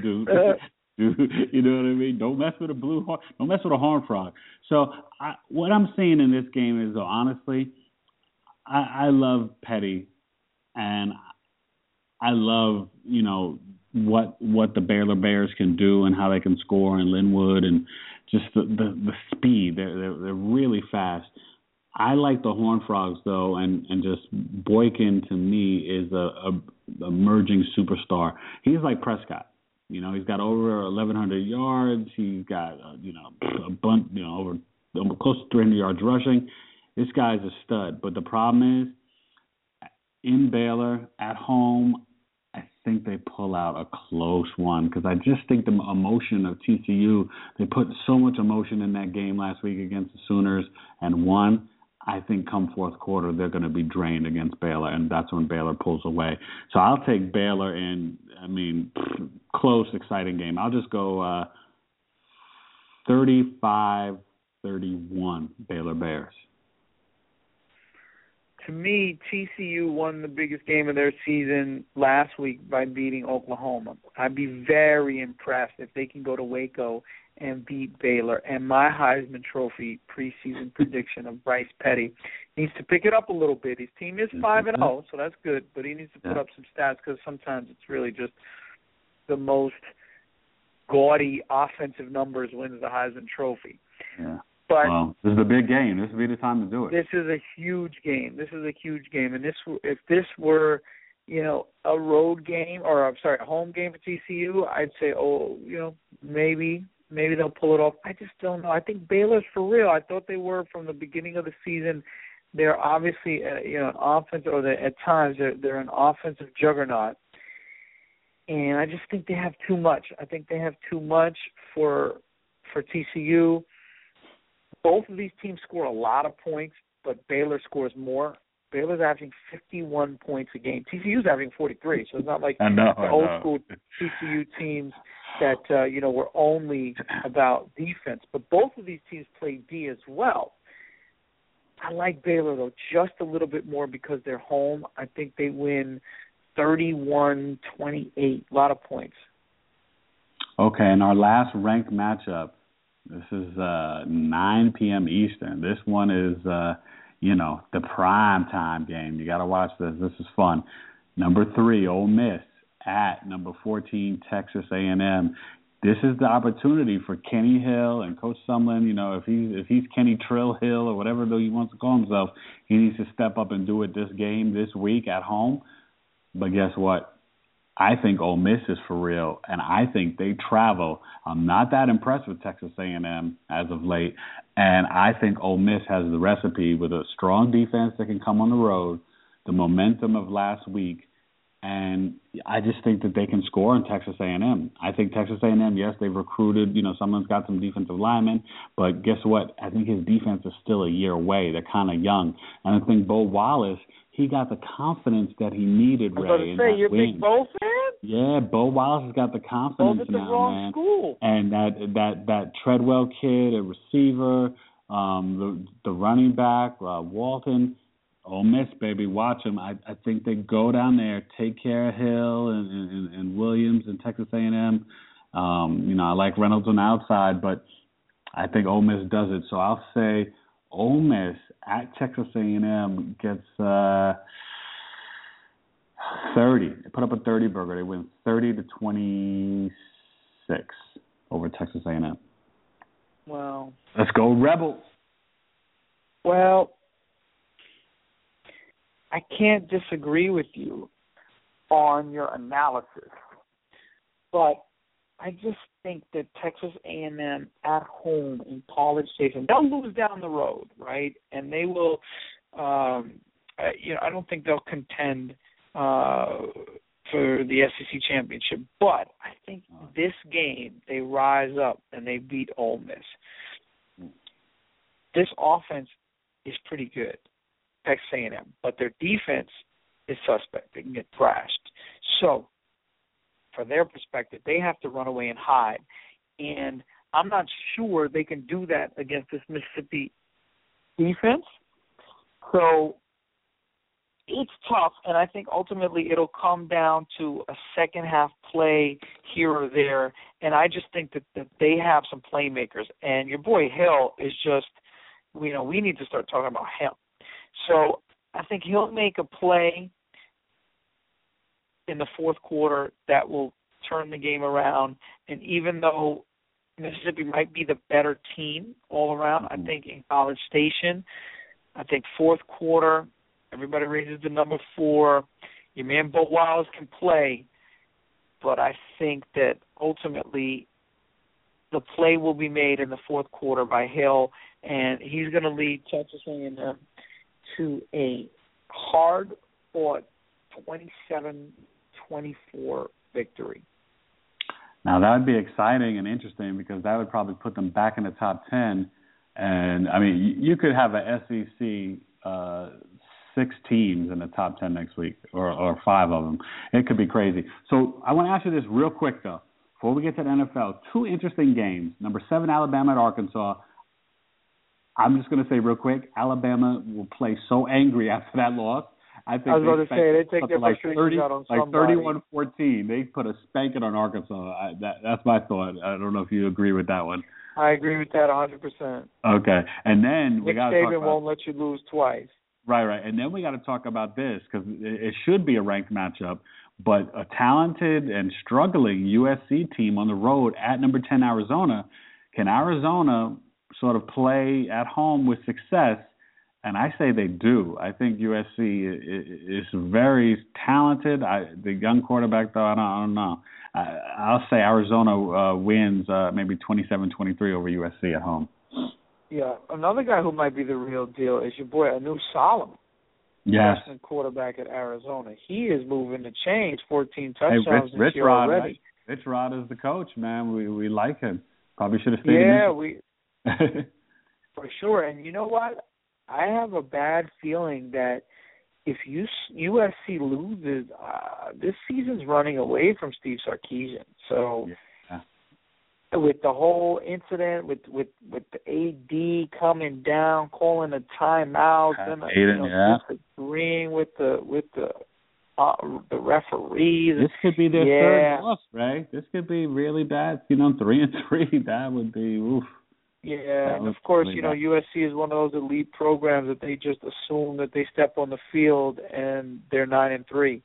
what I mean? Don't mess with a blue horn. Don't mess with a horned frog. So what I'm seeing in this game is, honestly, I love Petty, and I love, what the Baylor Bears can do and how they can score, and Linwood, and just the speed. They're really fast. I like the Horned Frogs though, and just Boykin to me is a emerging superstar. He's like Prescott. He's got over 1,100 yards. He's got a bunch, over close to 300 yards rushing. This guy's a stud. But the problem is, in Baylor at home, I think they pull out a close one because I just think the emotion of TCU, they put so much emotion in that game last week against the Sooners and won. I think come fourth quarter, they're going to be drained against Baylor, and that's when Baylor pulls away. So I'll take Baylor in, close, exciting game. I'll just go 35-31 Baylor Bears. To me, TCU won the biggest game of their season last week by beating Oklahoma. I'd be very impressed if they can go to Waco and beat Baylor. And my Heisman Trophy preseason prediction of Bryce Petty needs to pick it up a little bit. His team is 5-0, so that's good, but he needs to put up some stats because sometimes it's really just the most gaudy offensive numbers wins the Heisman Trophy. Yeah. But this is a big game. This would be the time to do it. This is a huge game. And if this were, a road game or a home game for TCU, I'd say, maybe they'll pull it off. I just don't know. I think Baylor's for real. I thought they were from the beginning of the season. They're obviously, an offense, or at times they're an offensive juggernaut. And I just think they have too much. I think they have too much for TCU. Both of these teams score a lot of points, but Baylor scores more. Baylor's averaging 51 points a game. TCU's averaging 43, so it's not like the old-school TCU teams that, were only about defense. But both of these teams play D as well. I like Baylor, though, just a little bit more because they're home. I think they win 31-28, a lot of points. Okay, and our last ranked matchup, this is 9 p.m. Eastern. This one is, the prime time game. You got to watch this. This is fun. Number 3, Ole Miss at number 14, Texas A&M. This is the opportunity for Kenny Hill and Coach Sumlin. If he's Kenny Trill Hill or whatever he wants to call himself, he needs to step up and do it this game, this week at home. But guess what? I think Ole Miss is for real, and I think they travel. I'm not that impressed with Texas A&M as of late, and I think Ole Miss has the recipe with a strong defense that can come on the road, the momentum of last week, and I just think that they can score in Texas A&M. I think Texas A&M, yes, they've recruited, someone's got some defensive linemen, but guess what? I think his defense is still a year away. They're kind of young, and I think Bo Wallace, he got the confidence that he needed, Ray. I was about to say, you're a big Bo fan? Yeah, Bo Wallace has got the confidence now, wrong man. School. And that Treadwell kid, a receiver, the running back, Walton, Ole Miss, baby, watch them. I think they go down there, take care of Hill and Williams and Texas A&M. I like Reynolds on the outside, but I think Ole Miss does it. So I'll say Ole Miss at Texas A&M gets 30. They put up a 30 burger. They win 30-26 over Texas A&M. Wow. Let's go Rebels. Well, I can't disagree with you on your analysis, but I just think that Texas A&M at home in College Station, they'll lose down the road, right? And they will, I don't think they'll contend for the SEC championship. But I think this game they rise up and they beat Ole Miss. This offense is pretty good, Texas A&M, but their defense is suspect. They can get thrashed. So, for their perspective, they have to run away and hide. And I'm not sure they can do that against this Mississippi defense. So it's tough, and I think ultimately it'll come down to a second-half play here or there. And I just think that they have some playmakers. And your boy Hill is just, we need to start talking about him. So I think he'll make a play in the fourth quarter that will turn the game around. And even though Mississippi might be the better team all around. I think in College Station, I think fourth quarter, everybody raises the number 4. Your man Bo Wallace can play, but I think that ultimately the play will be made in the fourth quarter by Hill, and he's going to lead Texas A&M to a hard-fought 27-24 victory. Now, that would be exciting and interesting because that would probably put them back in the top 10. And, I mean, you could have a SEC 6 teams in the top 10 next week or 5 of them. It could be crazy. So I want to ask you this real quick, though. Before we get to the NFL, 2 interesting games. Number 7, Alabama at Arkansas. I'm just going to say real quick, Alabama will play so angry after that loss. I was about to say, they take their frustrations out on somebody. Like 31-14, they put a spanking on Arkansas. That's my thought. I don't know if you agree with that one. I agree with that 100%. Okay. And then we got to talk about... Nick Saban won't let you lose twice. Right. And then we got to talk about this because it should be a ranked matchup, but a talented and struggling USC team on the road at number 10 Arizona. Can Arizona sort of play at home with success? And I say they do. I think USC is very talented. The young quarterback, though, I don't know. I'll say Arizona wins maybe 27-23 over USC at home. Yeah, another guy who might be the real deal is your boy Anu Solomon. Yes. Freshman quarterback at Arizona. He is moving the chains, 14 touchdowns this year Rod, already. Right? Rich Rod is the coach, man. We like him. Probably should have stayed in for sure. And you know what? I have a bad feeling that if USC loses, this season's running away from Steve Sarkisian. So with the whole incident, with the AD coming down, calling a timeout, and disagreeing with the referees. This could be their third loss, right? This could be really bad. 3-3, that would be oof. Yeah, and of course, USC is one of those elite programs that they just assume that they step on the field and they're 9-3,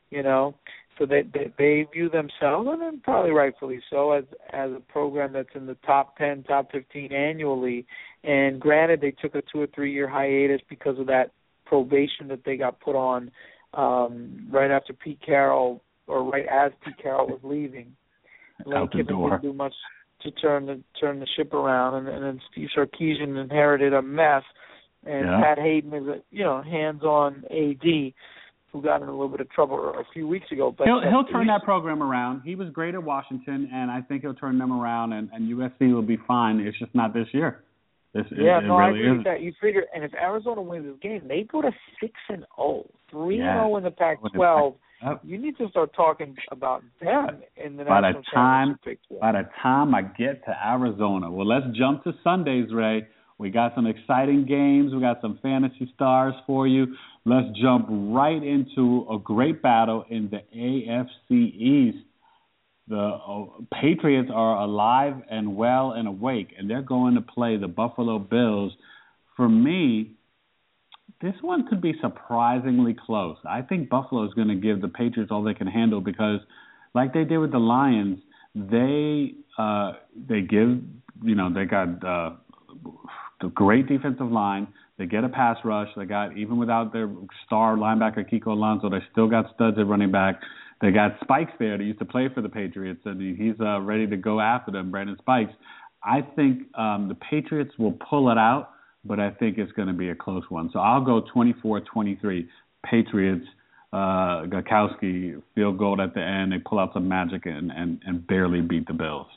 So they view themselves, and then probably rightfully so, as a program that's in the top 10, top 15 annually. And granted, they took a 2 or 3 year hiatus because of that probation that they got put on right after Pete Carroll, or right as Pete Carroll was leaving. Out the door. Didn't do much to turn the ship around, and then Steve Sarkisian inherited a mess, and Pat Hayden is a hands-on AD who got in a little bit of trouble a few weeks ago. But he'll turn that program around. He was great at Washington, and I think he'll turn them around, and USC will be fine. It's just not this year. I agree with that. You figure, and if Arizona wins this game, they go to 6-0, 3-0 in the Pac-12. You need to start talking about them in the national championship. By the time I get to Arizona, well, let's jump to Sundays, Ray. We got some exciting games. We got some fantasy stars for you. Let's jump right into a great battle in the AFC East. The Patriots are alive and well and awake, and they're going to play the Buffalo Bills. For me, this one could be surprisingly close. I think Buffalo is going to give the Patriots all they can handle because, like they did with the Lions, they give, they got the great defensive line. They get a pass rush. They got, even without their star linebacker Kiko Alonso, they still got studs at running back. They got Spikes there that used to play for the Patriots, and he's ready to go after them, Brandon Spikes. I think the Patriots will pull it out, but I think it's going to be a close one. So I'll go 24-23. Patriots, Gakowski, field goal at the end. They pull out some magic and barely beat the Bills.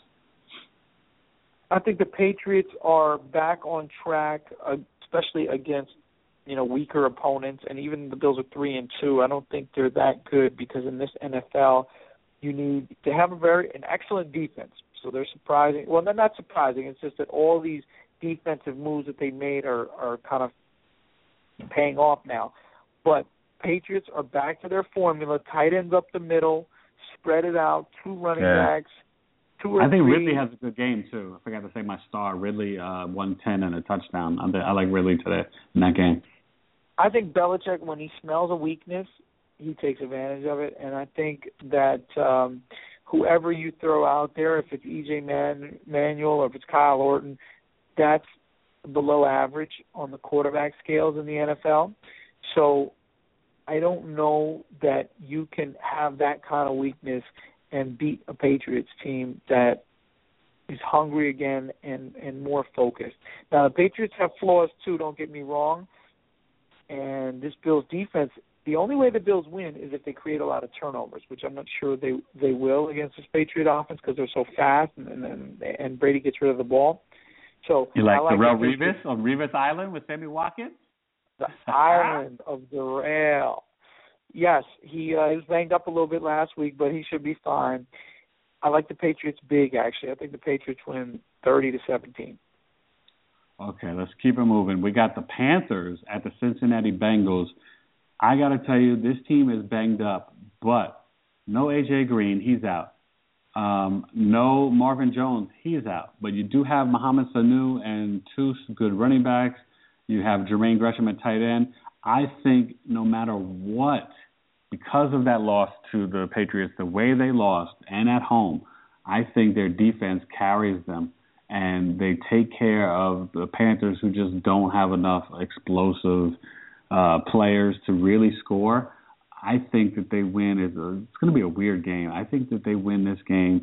I think the Patriots are back on track, especially against weaker opponents, and even the Bills are 3-2. I don't think they're that good because in this NFL, you need to have an excellent defense. So they're surprising. Well, they're not surprising. It's just that all these defensive moves that they made are kind of paying off now. But Patriots are back to their formula: tight ends up the middle, spread it out, 2 running backs. I think Ridley has a good game, too. I forgot to say my star. Ridley, 110 and a touchdown. I like Ridley today in that game. I think Belichick, when he smells a weakness, he takes advantage of it. And I think that whoever you throw out there, if it's E.J. Manuel or if it's Kyle Orton, that's below average on the quarterback scales in the NFL. So I don't know that you can have that kind of weakness and beat a Patriots team that is hungry again and more focused. Now, the Patriots have flaws too, don't get me wrong. And this Bills defense, the only way the Bills win is if they create a lot of turnovers, which I'm not sure they will against this Patriot offense because they're so fast and Brady gets rid of the ball. So you like Darrelle Revis on Revis Island with Sammy Watkins? The island of Darrelle. Yes, he was banged up a little bit last week, but he should be fine. I like the Patriots big, actually. I think the Patriots win 30-17. Okay, let's keep it moving. We got the Panthers at the Cincinnati Bengals. I got to tell you, this team is banged up, but no A.J. Green, he's out. No Marvin Jones, he's out. But you do have Mohamed Sanu and two good running backs. You have Jermaine Gresham at tight end. I think no matter what, because of that loss to the Patriots, the way they lost and at home, I think their defense carries them and they take care of the Panthers who just don't have enough explosive players to really score. I think that they win. It's going to be a weird game. I think that they win this game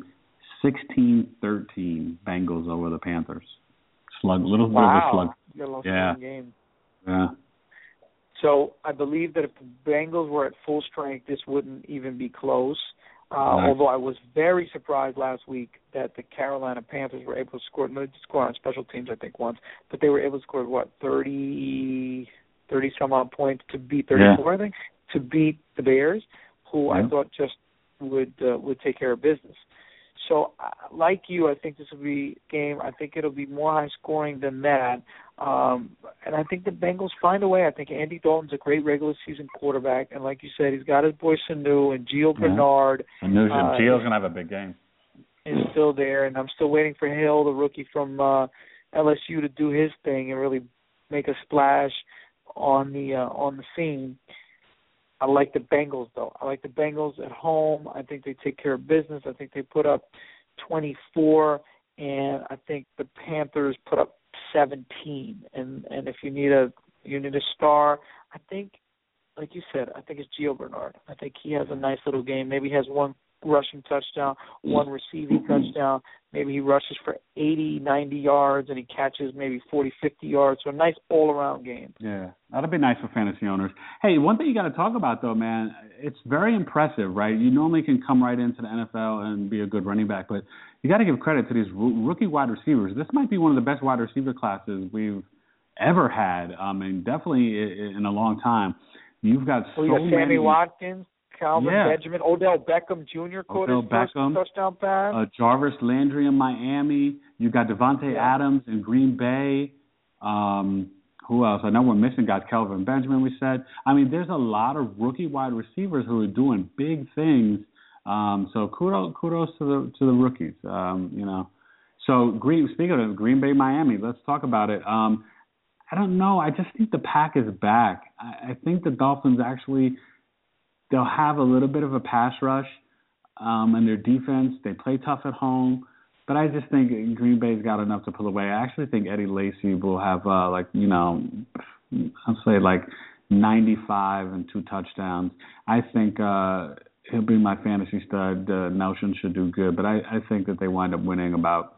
16-13 Bengals over the Panthers. Little bit of a slug. Game. Yeah. So I believe that if the Bengals were at full strength, this wouldn't even be close. Although I was very surprised last week that the Carolina Panthers were able to score. No, they scored on special teams, I think, once. But they were able to score, 30-some-odd points to beat 34, I think, to beat the Bears, who I thought just would take care of business. So, like you, I think this will be a game. I think it'll be more high scoring than that. And I think the Bengals find a way. I think Andy Dalton's a great regular season quarterback. And like you said, he's got his boy Sanu and Gio Bernard. Gio's going to have a big game. Is still there. And I'm still waiting for Hill, the rookie from LSU, to do his thing and really make a splash on the scene. I like the Bengals, though. I like the Bengals at home. I think they take care of business. I think they put up 24, and I think the Panthers put up 17. And if you need a star, I think, like you said, I think it's Gio Bernard. I think he has a nice little game. Maybe he has one rushing touchdown, one receiving touchdown. Maybe he rushes for 80, 90 yards, and he catches maybe 40, 50 yards. So a nice all-around game. Yeah, that'll be nice for fantasy owners. Hey, one thing you got to talk about, though, man, it's very impressive, right? You normally can come right into the NFL and be a good running back, but you got to give credit to these rookie wide receivers. This might be one of the best wide receiver classes we've ever had, and definitely in a long time. You've got so many. Sammy Watkins. Calvin Benjamin, Odell Beckham Jr. caught his first touchdown pass. Jarvis Landry in Miami. You got Devontae Adams in Green Bay. Who else? I know we're missing. Got Calvin Benjamin, we said. I mean, there's a lot of rookie wide receivers who are doing big things. So kudos to the rookies. So speaking of Green Bay, Miami, let's talk about it. I don't know. I just think the pack is back. I think the Dolphins actually. They'll have a little bit of a pass rush in their defense. They play tough at home. But I just think Green Bay's got enough to pull away. I actually think Eddie Lacy will have, I'll say 95 and 2 touchdowns. I think he'll be my fantasy stud. Nelson should do good. But I think that they wind up winning about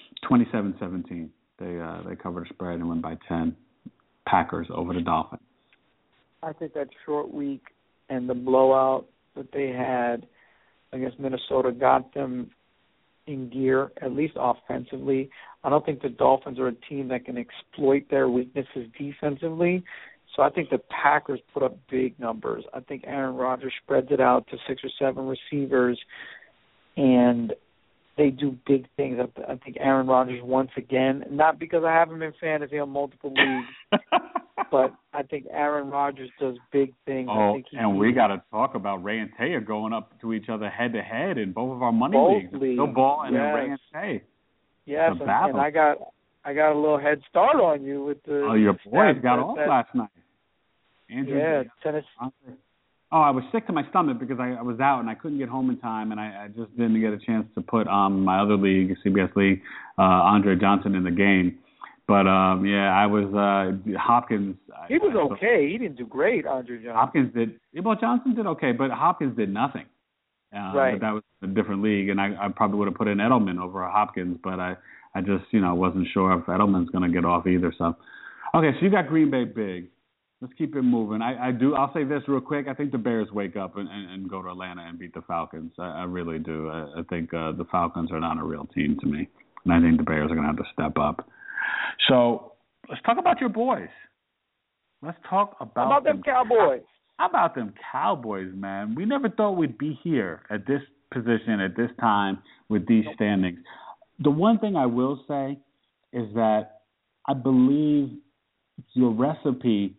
27-17. They cover the spread and win by 10. Packers over the Dolphins. I think that short week and the blowout that they had against Minnesota got them in gear, at least offensively. I don't think the Dolphins are a team that can exploit their weaknesses defensively. So I think the Packers put up big numbers. I think Aaron Rodgers spreads it out to 6 or 7 receivers, and they do big things. I think Aaron Rodgers once again, not because I have him in fantasy on multiple leagues, but I think Aaron Rodgers does big things. And we got to talk about Ray and Taya going up to each other head-to-head in both of our money leagues. Bill Ball and Ray and Taya. Yes, and I got a little head start on you with the. Oh, your boys got off last night. Andrew, Tennessee. Oh, I was sick to my stomach because I was out and I couldn't get home in time, and I just didn't get a chance to put my other league, CBS league, Andre Johnson in the game. But, I was Hopkins. He was okay. He didn't do great, Andre Johnson. Hopkins did. Well, Johnson did okay, but Hopkins did nothing. Right. But that was a different league, and I probably would have put in Edelman over Hopkins, but I just, wasn't sure if Edelman's going to get off either. So, okay, so you got Green Bay big. Let's keep it moving. I'll say this real quick. I think the Bears wake up and go to Atlanta and beat the Falcons. I really do. I think the Falcons are not a real team to me, and I think the Bears are going to have to step up. So let's talk about your boys. Let's talk about them Cowboys. How about them Cowboys, man? We never thought we'd be here at this position, at this time, with these standings. The one thing I will say is that I believe your recipe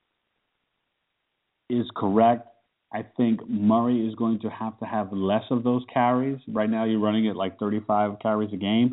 is correct. I think Murray is going to have less of those carries. Right now you're running it like 35 carries a game,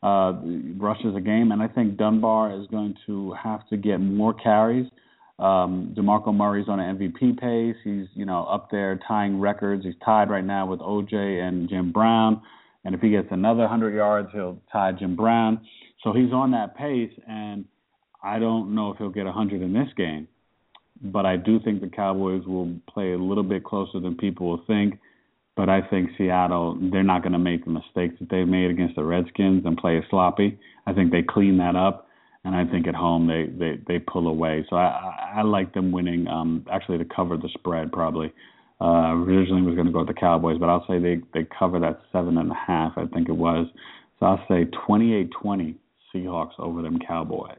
rushes a game, and I think Dunbar is going to have to get more carries. DeMarco Murray's on an MVP pace. He's, up there tying records. He's tied right now with OJ and Jim Brown. And if he gets another 100 yards, he'll tie Jim Brown. So he's on that pace, and I don't know if he'll get 100 in this game. But I do think the Cowboys will play a little bit closer than people will think. But I think Seattle, they're not going to make the mistakes that they made against the Redskins and play it sloppy. I think they clean that up. And I think at home they pull away. So I like them winning, actually to cover the spread probably. Originally was going to go with the Cowboys, but I'll say they cover that 7.5, I think it was. So I'll say 28-20 Seahawks over them Cowboys.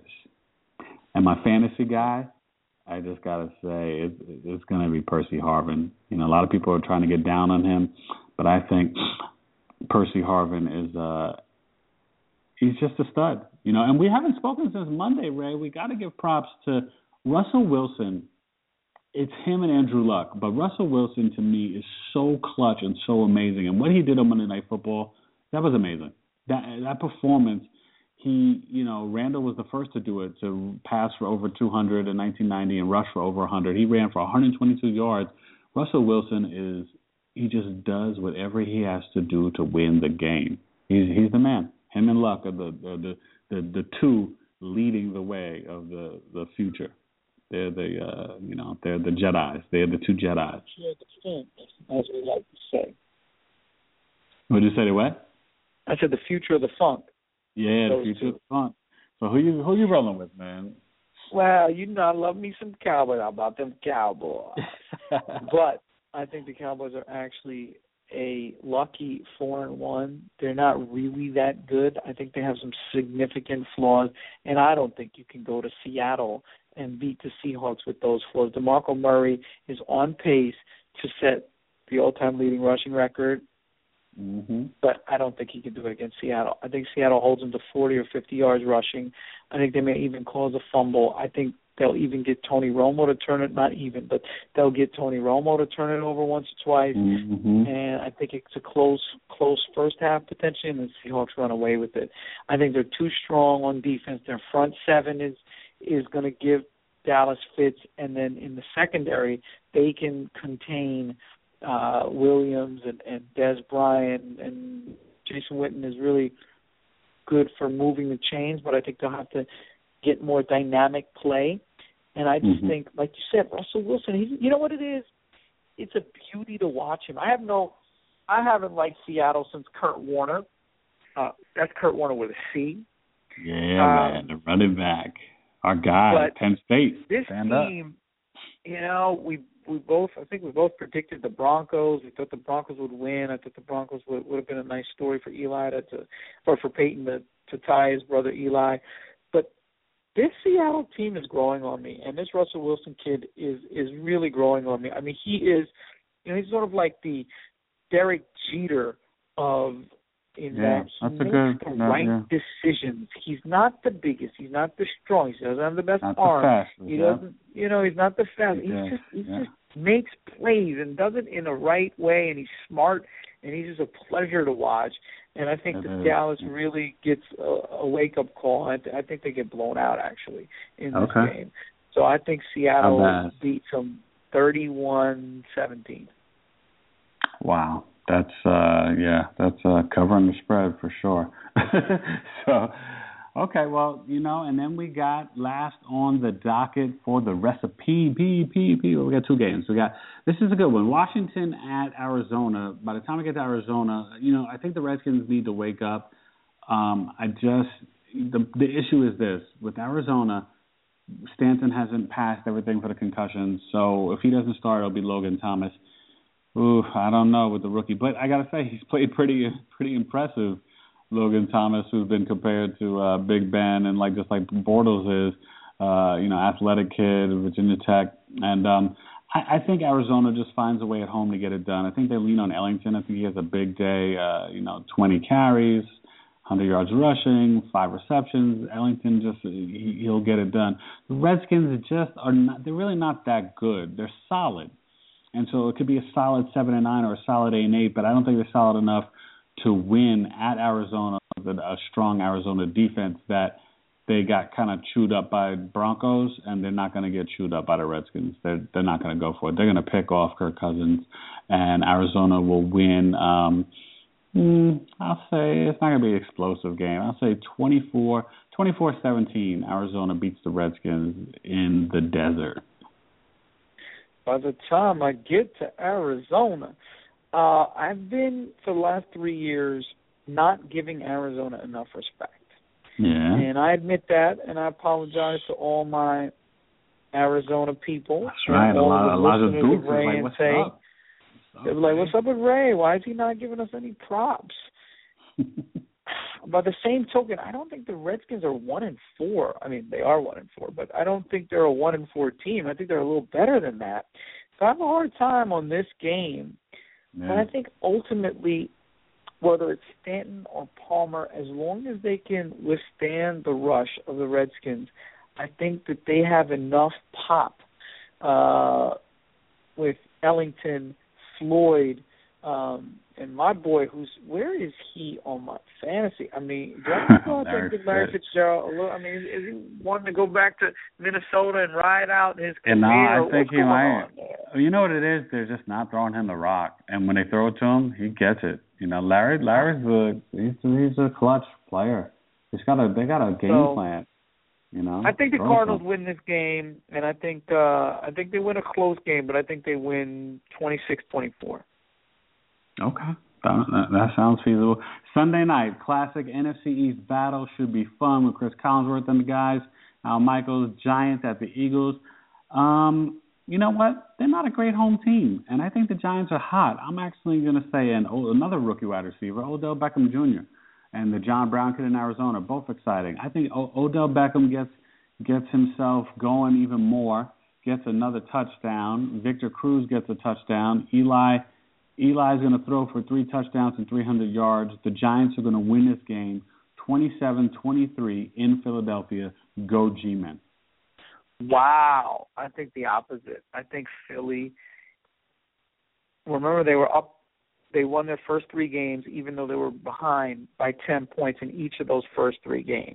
And my fantasy guy, I just got to say it's going to be Percy Harvin. A lot of people are trying to get down on him, but I think Percy Harvin is he's just a stud. And we haven't spoken since Monday, Ray. We got to give props to Russell Wilson. It's him and Andrew Luck, but Russell Wilson to me is so clutch and so amazing. And what he did on Monday Night Football, that was amazing. That performance, Randall was the first to do it, to pass for over 200 in 1990 and rush for over 100. He ran for 122 yards. Russell Wilson he just does whatever he has to do to win the game. He's the man. Him and Luck are the two leading the way of the future. They're they're the Jedis. They're the two Jedis. Yeah, the funk, as we like to say. What did you say? The what? I said the future of the funk. Yeah, the future of the funk. So who you rolling with, man? Well, I love me some Cowboys. How about them Cowboys? But I think the Cowboys are actually a lucky 4-1. They're not really that good. I think they have some significant flaws, and I don't think you can go to Seattle and beat the Seahawks with those flaws. DeMarco Murray is on pace to set the all-time leading rushing record, but I don't think he can do it against Seattle. I think Seattle holds him to 40 or 50 yards rushing. I think they may even cause a fumble. I think they'll even get Tony Romo to turn it, not even, but they'll get Tony Romo to turn it over once or twice. And I think it's a close first half potentially, and the Seahawks run away with it. I think they're too strong on defense. Their front seven is going to give Dallas fits, and then in the secondary, they can contain Williams and Des Bryant, and Jason Witten is really good for moving the chains, but I think they'll have to get more dynamic play. And I just think, like you said, Russell Wilson, you know what it is? It's a beauty to watch him. I haven't liked Seattle since Kurt Warner. That's Kurt Warner with a C. Yeah, man, the running back. Our guy at Penn State. This team, we both predicted the Broncos. We thought the Broncos would win. I thought the Broncos would have been a nice story for Eli for Peyton to tie his brother Eli. But this Seattle team is growing on me, and this Russell Wilson kid is really growing on me. I mean, he is, he's sort of like the Derek Jeter of that he makes the right decisions. He's not the biggest. He's not the strongest. He doesn't have the best arm. He doesn't. He's not the fastest. He just makes plays and does it in the right way, and he's smart, and he's just a pleasure to watch. And I think that Dallas really gets a wake-up call. I think they get blown out, actually, in this game. So I think Seattle beats them 31-17. Wow. That's covering the spread for sure. So, okay, well, and then we got last on the docket for the recipe. We got two games. This is a good one. Washington at Arizona. By the time we get to Arizona, I think the Redskins need to wake up. The issue is this. With Arizona, Stanton hasn't passed everything for the concussions, so if he doesn't start, it'll be Logan Thomas. Ooh, I don't know with the rookie, but I gotta say he's played pretty impressive. Logan Thomas, who's been compared to Big Ben and just like Bortles is, athletic kid, Virginia Tech, and I think Arizona just finds a way at home to get it done. I think they lean on Ellington. I think he has a big day. 20 carries, 100 yards rushing, 5 receptions. Ellington he'll get it done. The Redskins they're really not that good. They're solid. And so it could be a solid 7-9 or a solid 8-8, but I don't think they're solid enough to win at Arizona, a strong Arizona defense that they got kind of chewed up by Broncos, and they're not going to get chewed up by the Redskins. They're not going to go for it. They're going to pick off Kirk Cousins, and Arizona will win. I'll say it's not going to be an explosive game. I'll say 24-17, Arizona beats the Redskins in the desert. By the time I get to Arizona, I've been, for the last 3 years, not giving Arizona enough respect. Yeah. And I admit that, and I apologize to all my Arizona people. That's right. A lot of dudes Ray like, what's up? They're like, what's up with Ray? Why is he not giving us any props? By the same token, I don't think the Redskins are 1-4. I mean, they are 1-4, but I don't think they're a 1-4 team. I think they're a little better than that. So I have a hard time on this game. Yeah. But I think ultimately, whether it's Stanton or Palmer, as long as they can withstand the rush of the Redskins, I think that they have enough pop with Ellington, Floyd, and my boy, where is he on my fantasy? I mean, do I think Larry Fitzgerald? I mean, is he wanting to go back to Minnesota and ride out his career? No, I think he might. You know what it is? They're just not throwing him the rock, and when they throw it to him, he gets it. Larry's he's a clutch player. They got a game plan. I think the Cardinals win this game, and I think they win a close game, but I think they win 26-24. Okay. That sounds feasible. Sunday night, classic NFC East battle should be fun with Chris Collinsworth and the guys. Al Michaels, Giants at the Eagles. You know what? They're not a great home team, and I think the Giants are hot. I'm actually going to say another rookie wide receiver, Odell Beckham Jr., and the John Brown kid in Arizona, both exciting. I think Odell Beckham gets himself going even more, gets another touchdown. Victor Cruz gets a touchdown. Eli's going to throw for 3 touchdowns and 300 yards. The Giants are going to win this game 27-23 in Philadelphia. Go G-Men. Wow. I think the opposite. I think Philly, remember they were up, they won their first 3 games even though they were behind by 10 points in each of those first 3 games.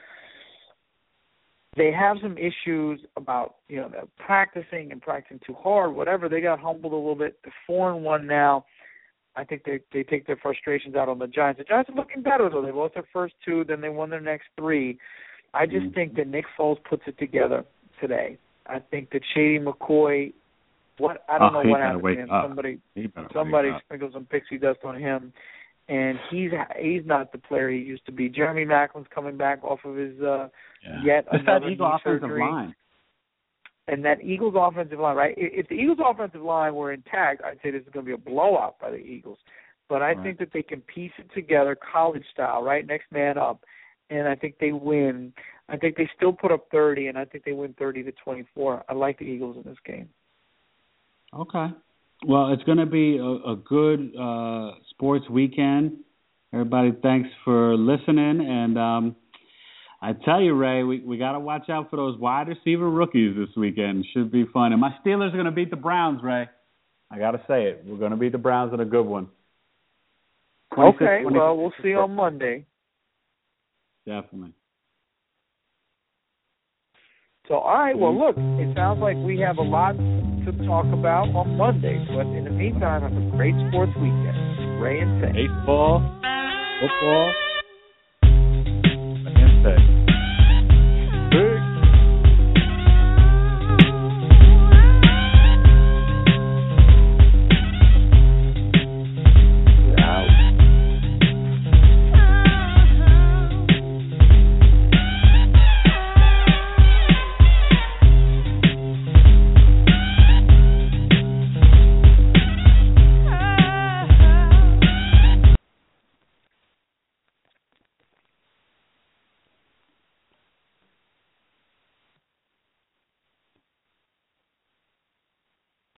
They have some issues about, they're practicing too hard, whatever. They got humbled a little bit. They're 4-1 now. I think they take their frustrations out on the Giants. The Giants are looking better, though. They lost their first 2, then they won their next 3. I just think that Nick Foles puts it together today. I think that Shady McCoy, I don't know what happened to him. Somebody sprinkled some pixie dust on him. And he's not the player he used to be. Jeremy Macklin's coming back off of his yet another knee surgery. Line. And that Eagles offensive line, right? If the Eagles offensive line were intact, I'd say this is going to be a blowout by the Eagles. But I think that they can piece it together college style, right? Next man up. And I think they win. I think they still put up 30, and I think they win 30-24. I like the Eagles in this game. Okay. Well, it's going to be a good sports weekend. Everybody, thanks for listening. And I tell you, Ray, we got to watch out for those wide receiver rookies this weekend. Should be fun. And my Steelers are going to beat the Browns, Ray. I got to say it. We're going to beat the Browns in a good one. Okay, well, we'll see on Monday. Definitely. So, all right, well, look, it sounds like we have a lot to talk about on Monday. But in the meantime, have a great sports weekend. Ray and Tay. Baseball, football,